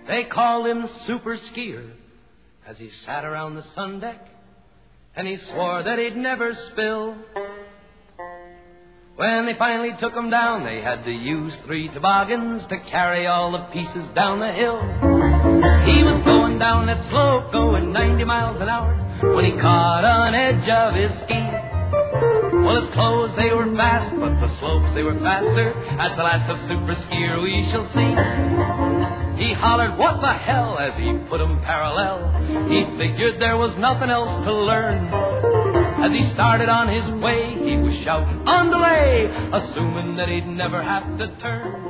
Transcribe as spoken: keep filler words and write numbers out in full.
They called him Super Skier as he sat around the sun deck, and he swore that he'd never spill. When they finally took him down, they had to use three toboggans to carry all the pieces down the hill. He was going down that slope, going ninety miles an hour, when he caught an edge of his ski. Well, his clothes, they were fast, but the slopes, they were faster. As the last of Super Skier we shall see. He hollered, "What the hell?" as he put 'em parallel. He figured there was nothing else to learn. As he started on his way, he was shouting, "On delay," assuming that he'd never have to turn.